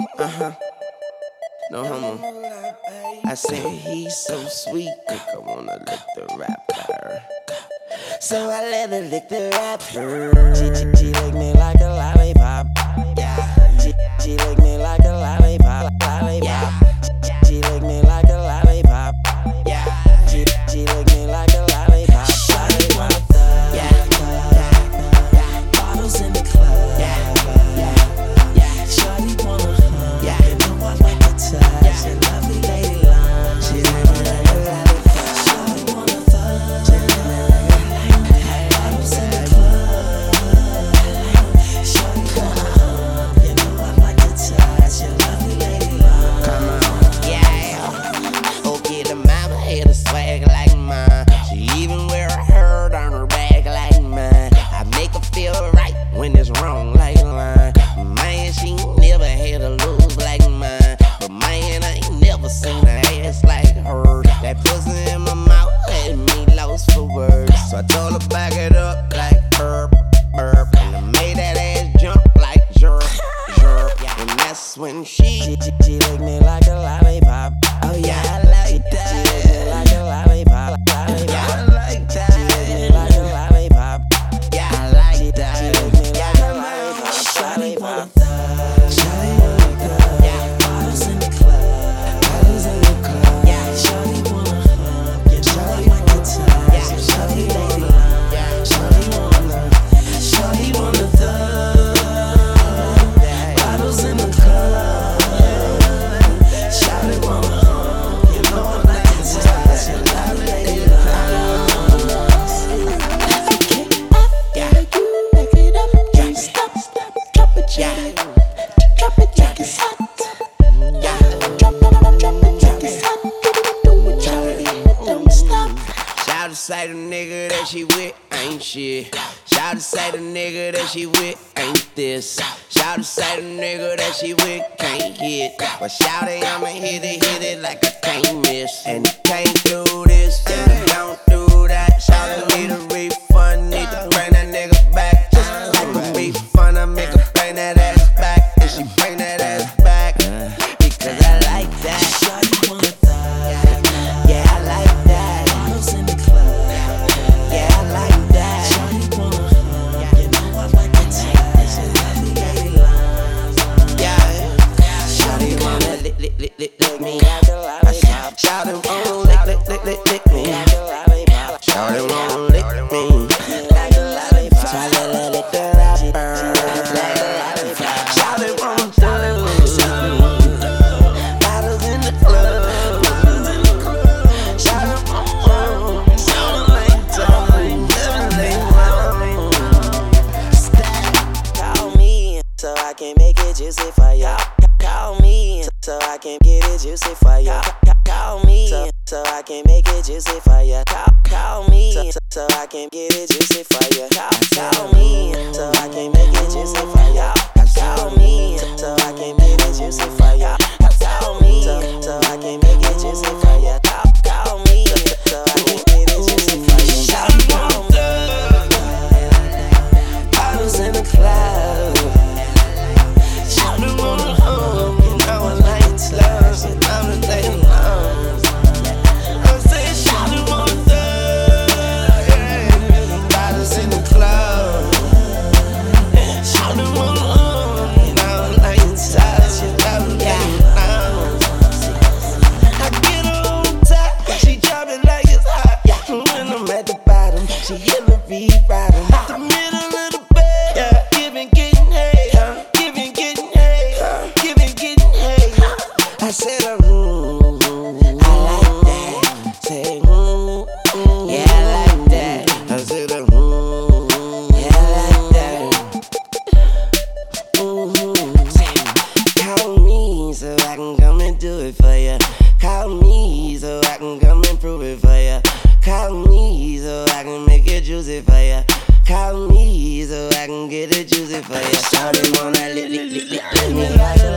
No homo. I said he's so sweet, think I wanna lick the rapper. So I let her lick the rapper. She lick me like a lollipop. She lick me like a lollipop. She lick me like a lollipop. She lick me like a lollipop. Bottles in the club. Shawty wanna hug. You know I like to touch. A lovely lady love. She lick me like a lollipop. Shawty wanna thug. Bottles in the club. Shawty wanna hug. You know I like to touch. A lovely lady love. Come on, yeah. Okay, the mama had a swag like mine. She even wear a herd on her back like mine. I make her feel right when it's wrong like line. Man, she never had a lose like mine. But man, I ain't never seen her ass like her. That pussy in my mouth had me lost for words. So I told her back it up like burp. And I made that ass jump like jerk. And that's when she licked me like a lollipop. Oh yeah, I like that. She licked me like a lollipop. Yeah, I like that. She licked me like a lollipop. Yeah, I like that. She licked me like a lollipop. Shawty wanna thug. Shawty wanna thug. Yeah. Bottles in the club. Bottles in the club. Yeah. Shawty wanna hug. You know I like to touch. Yeah. Shawty lady love. Yeah. Shawty wanna. Shawty wanna thug. Bottles in the club. Shawty wanna hug. You know I like to touch. Shawty lady love. Okay, you back it up, can't stop. Drop it, drop it, drop it's hot. Drop it's hot. Do it, don't stop. Shout to say the nigga that she with ain't shit. Shout to say the nigga that she with ain't this. Shout to say the nigga that she with can't hit. But shout it, I'ma hit it like I can't miss. And you can't do this, and you don't do that. Shout to need a refund, need to bring that nigga back. Just like a refund, I make her bring that ass back. And she bring that ass back, because I like that. Shawty wanna thug. Yeah, I like that. Bottles in the club. Yeah, I like that. Shawty wanna hug. You know I like to touch. A lovely lady love. Yeah, shawty wanna lick me like a lollipop. Shawty wanna lick me like a lollipop. Shawty wanna lick me like a lollipop. Shawty lick the rapper like a lollipop. Shawty wanna bottles in the club. Shawty wanna call me so I can make it juicy for ya. Call me so I can get it juicy for ya. Call me so I can make it juicy for ya. Call me so I can get it juicy for ya. Call me so I can make it juicy for ya. Call me so I can get it juicy for ya. Call me so I can make it juicy for ya. Call me so I can get it juicy for ya. Shawty wanna thug. Bottles in the club. Shawty wanna hug. You know I like to touch. A lovely lady love. I said shawty wanna thug. Bottles in the club. Shawty wanna hug. You know I like to touch. A lovely lady love. I get her on top. She drop it like it's hot. When I'm at the bottom, she Hillary Rodham. The middle of the bed. Giving, getting head. Giving, getting head. Giving, getting head. I said, I like that. Say, yeah, I like that. I said, yeah, I like that. Call me so I can come and do it for ya. Call me so I can come and prove it for ya. Call me so I can make it juicy for ya. Call me so I can get it juicy for ya. Shawty wanna lick me like a